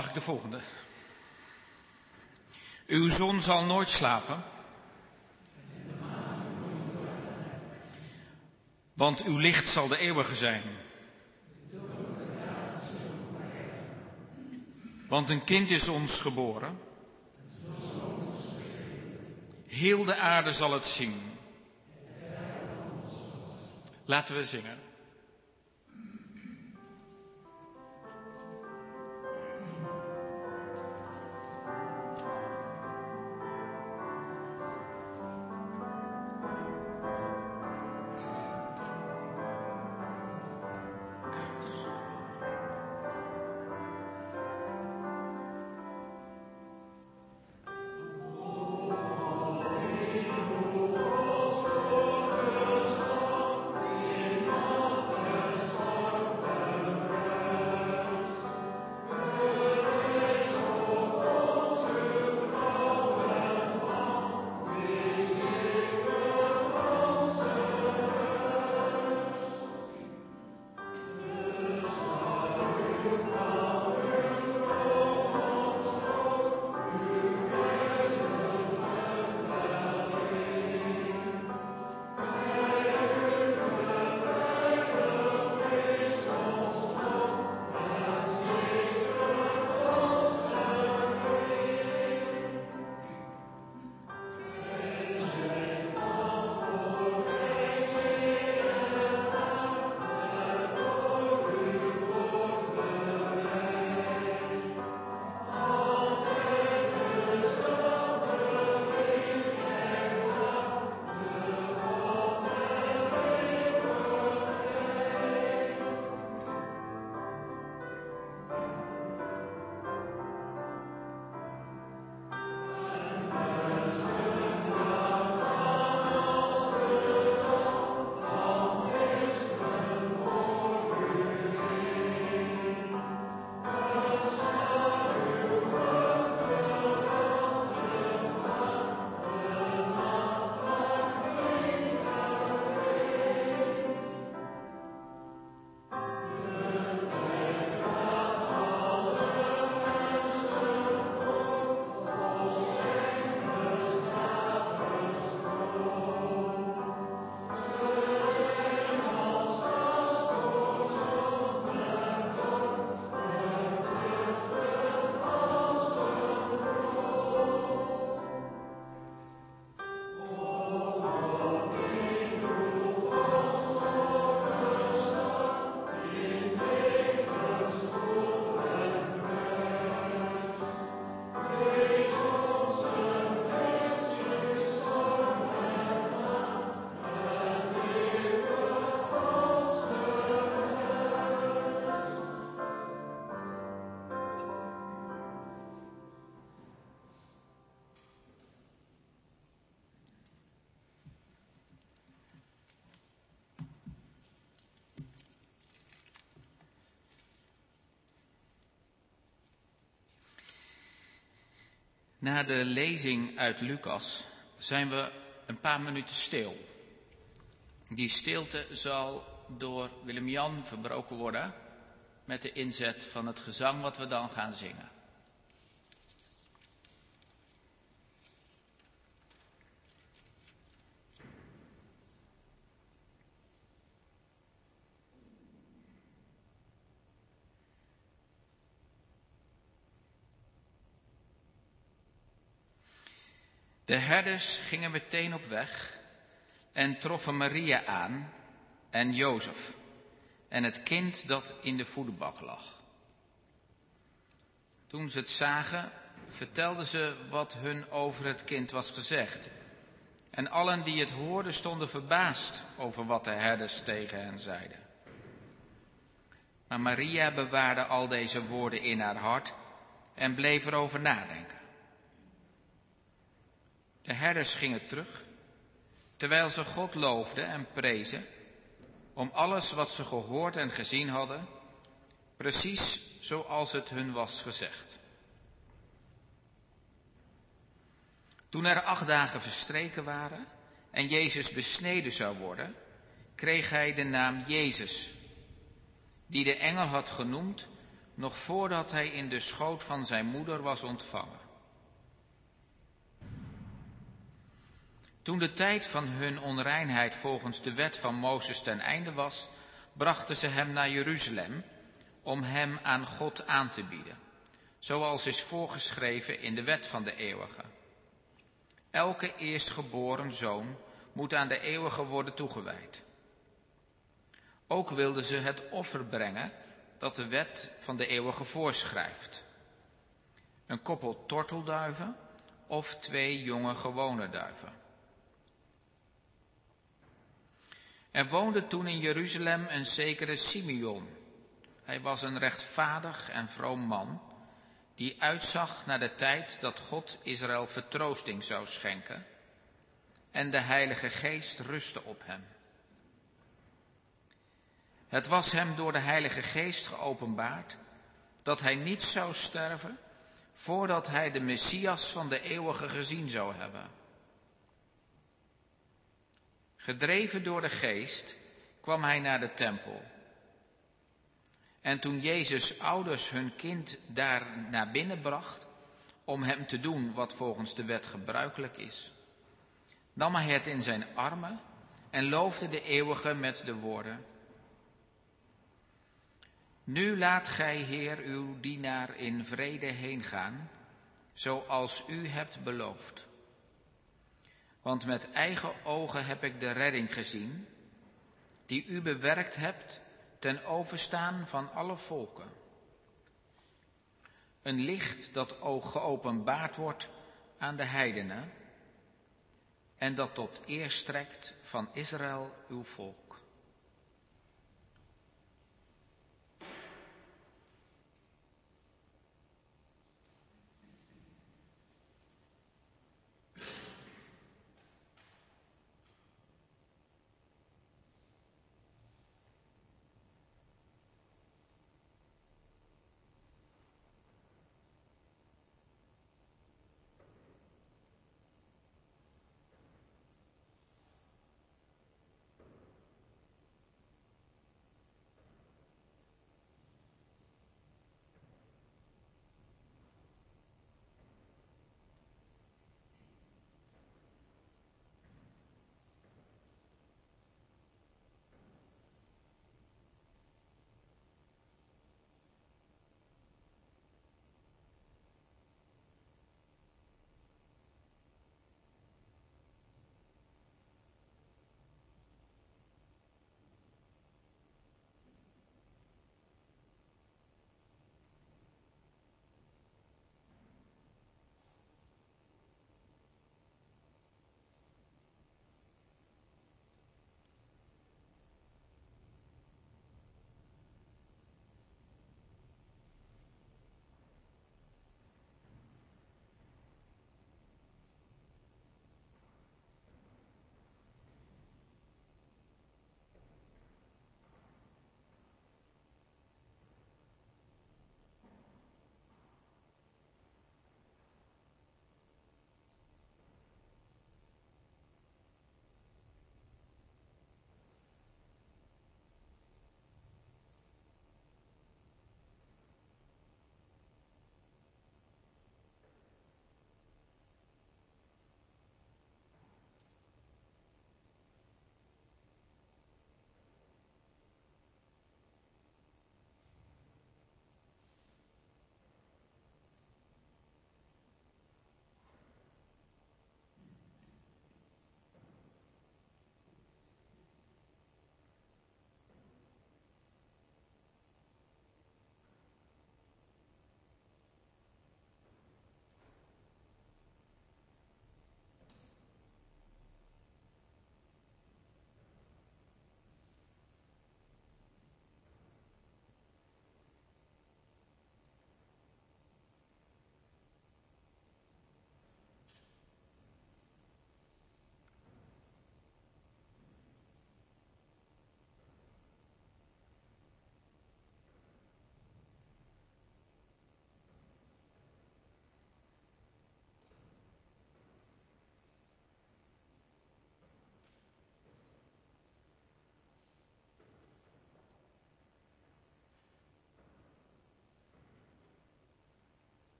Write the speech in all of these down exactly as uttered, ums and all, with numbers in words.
Mag ik de volgende? Uw zon zal nooit slapen, want uw licht zal de eeuwige zijn. Want een kind is ons geboren, heel de aarde zal het zien. Laten we zingen. Na de lezing uit Lucas zijn we een paar minuten stil. Die stilte zal door Willem-Jan verbroken worden met de inzet van het gezang wat we dan gaan zingen. De herders gingen meteen op weg en troffen Maria aan en Jozef en het kind dat in de voederbak lag. Toen ze het zagen, vertelden ze wat hun over het kind was gezegd. En allen die het hoorden stonden verbaasd over wat de herders tegen hen zeiden. Maar Maria bewaarde al deze woorden in haar hart en bleef erover nadenken. De herders gingen terug, terwijl ze God loofden en prezen, om alles wat ze gehoord en gezien hadden, precies zoals het hun was gezegd. Toen er acht dagen verstreken waren en Jezus besneden zou worden, kreeg hij de naam Jezus, die de engel had genoemd nog voordat hij in de schoot van zijn moeder was ontvangen. Toen de tijd van hun onreinheid volgens de wet van Mozes ten einde was, brachten ze hem naar Jeruzalem om hem aan God aan te bieden, zoals is voorgeschreven in de wet van de eeuwige. Elke eerstgeboren zoon moet aan de eeuwige worden toegewijd. Ook wilden ze het offer brengen dat de wet van de eeuwige voorschrijft. Een koppel tortelduiven of twee jonge gewone duiven. Er woonde toen in Jeruzalem een zekere Simeon. Hij was een rechtvaardig en vroom man, die uitzag naar de tijd dat God Israël vertroosting zou schenken, en de Heilige Geest rustte op hem. Het was hem door de Heilige Geest geopenbaard dat hij niet zou sterven voordat hij de Messias van de eeuwige gezien zou hebben. Gedreven door de Geest kwam hij naar de tempel. En toen Jezus' ouders hun kind daar naar binnen bracht om hem te doen wat volgens de wet gebruikelijk is, nam hij het in zijn armen en loofde de eeuwige met de woorden: Nu laat gij, Heer, uw dienaar in vrede heengaan, zoals u hebt beloofd. Want met eigen ogen heb ik de redding gezien, die u bewerkt hebt ten overstaan van alle volken. Een licht dat geopenbaard wordt aan de heidenen en dat tot eer strekt van Israël uw volk.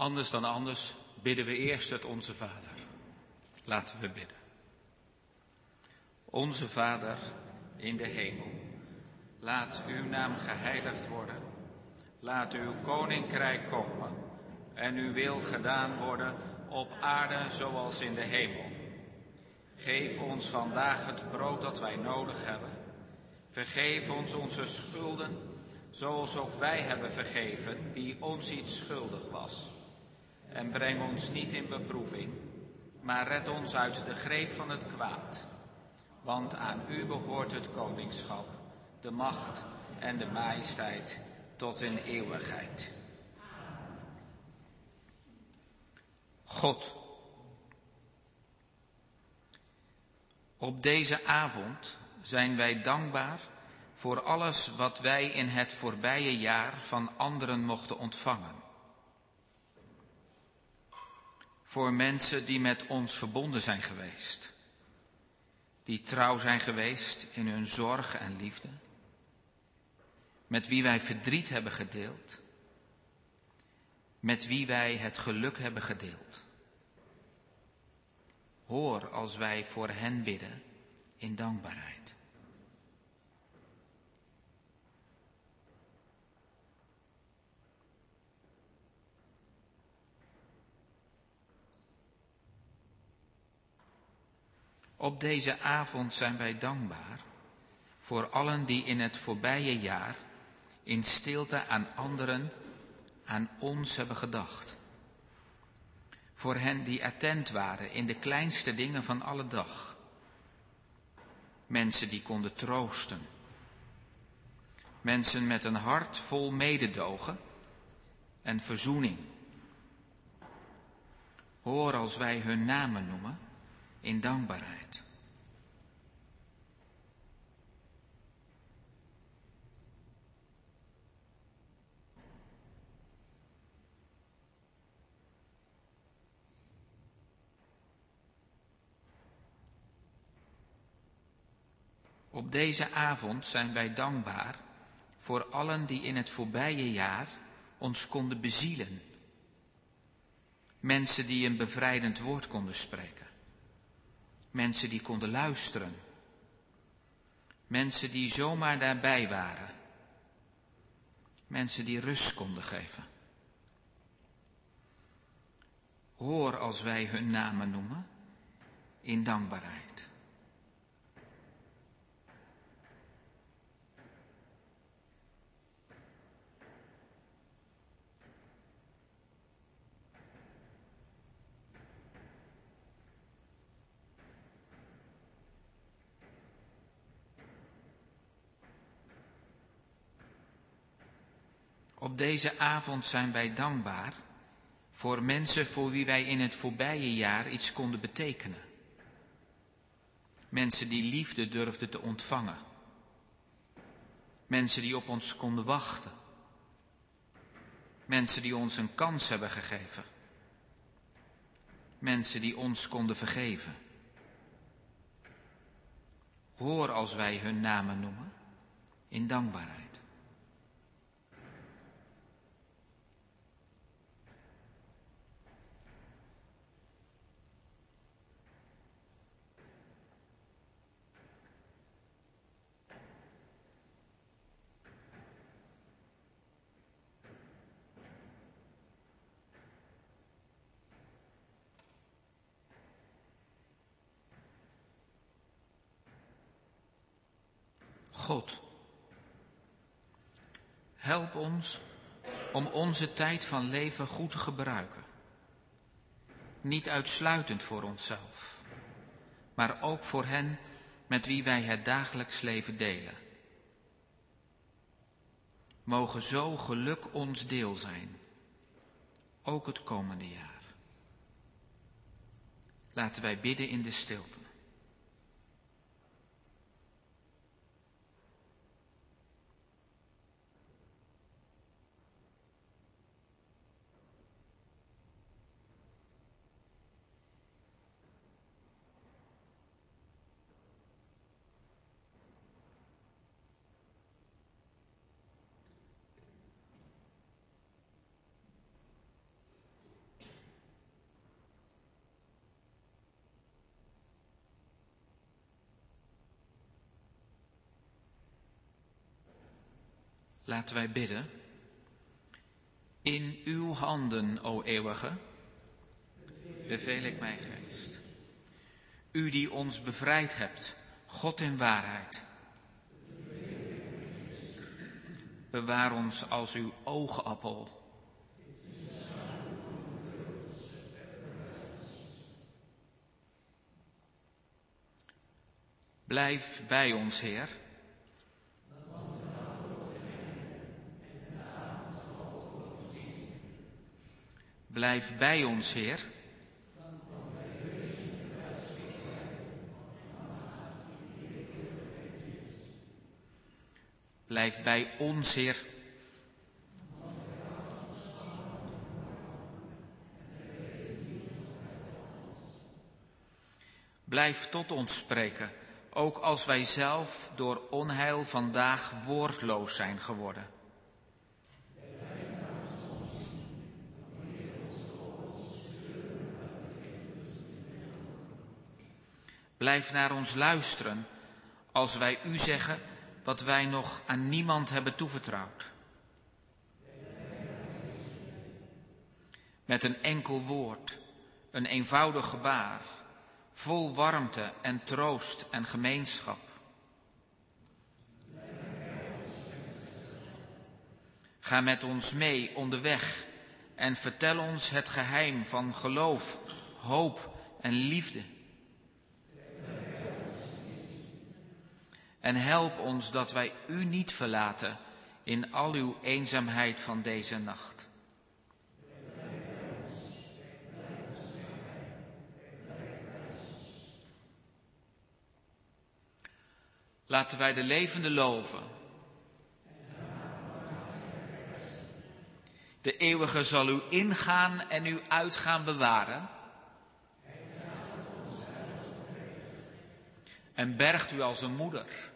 Anders dan anders bidden we eerst het Onze Vader. Laten we bidden. Onze Vader in de hemel, laat uw naam geheiligd worden. Laat uw koninkrijk komen en uw wil gedaan worden op aarde zoals in de hemel. Geef ons vandaag het brood dat wij nodig hebben. Vergeef ons onze schulden, zoals ook wij hebben vergeven wie ons iets schuldig was. En breng ons niet in beproeving, maar red ons uit de greep van het kwaad. Want aan u behoort het koningschap, de macht en de majesteit tot in eeuwigheid. God, op deze avond zijn wij dankbaar voor alles wat wij in het voorbije jaar van anderen mochten ontvangen. Voor mensen die met ons verbonden zijn geweest, die trouw zijn geweest in hun zorg en liefde, met wie wij verdriet hebben gedeeld, met wie wij het geluk hebben gedeeld. Hoor als wij voor hen bidden in dankbaarheid. Op deze avond zijn wij dankbaar voor allen die in het voorbije jaar in stilte aan anderen, aan ons hebben gedacht. Voor hen die attent waren in de kleinste dingen van alle dag. Mensen die konden troosten. Mensen met een hart vol mededogen en verzoening. Hoor als wij hun namen noemen in dankbaarheid. Op deze avond zijn wij dankbaar voor allen die in het voorbije jaar ons konden bezielen. Mensen die een bevrijdend woord konden spreken. Mensen die konden luisteren. Mensen die zomaar daarbij waren. Mensen die rust konden geven. Hoor als wij hun namen noemen in dankbaarheid. Op deze avond zijn wij dankbaar voor mensen voor wie wij in het voorbije jaar iets konden betekenen. Mensen die liefde durfden te ontvangen. Mensen die op ons konden wachten. Mensen die ons een kans hebben gegeven. Mensen die ons konden vergeven. Hoor als wij hun namen noemen in dankbaarheid. God, help ons om onze tijd van leven goed te gebruiken. Niet uitsluitend voor onszelf, maar ook voor hen met wie wij het dagelijks leven delen. Mogen zo geluk ons deel zijn, ook het komende jaar. Laten wij bidden in de stilte. Laten wij bidden. In uw handen, o eeuwige, beveel ik mijn geest. U die ons bevrijd hebt, God in waarheid. Bewaar ons als uw oogappel. Blijf bij ons, Heer. Blijf bij ons, Heer. Blijf bij ons, Heer. Blijf tot ons spreken, ook als wij zelf door onheil vandaag woordloos zijn geworden. Blijf naar ons luisteren als wij u zeggen wat wij nog aan niemand hebben toevertrouwd. Met een enkel woord, een eenvoudig gebaar, vol warmte en troost en gemeenschap. Ga met ons mee onderweg en vertel ons het geheim van geloof, hoop en liefde. En help ons dat wij u niet verlaten in al uw eenzaamheid van deze nacht. Laten wij de levende loven. De eeuwige zal u ingaan en u uitgaan bewaren. En bergt u als een moeder.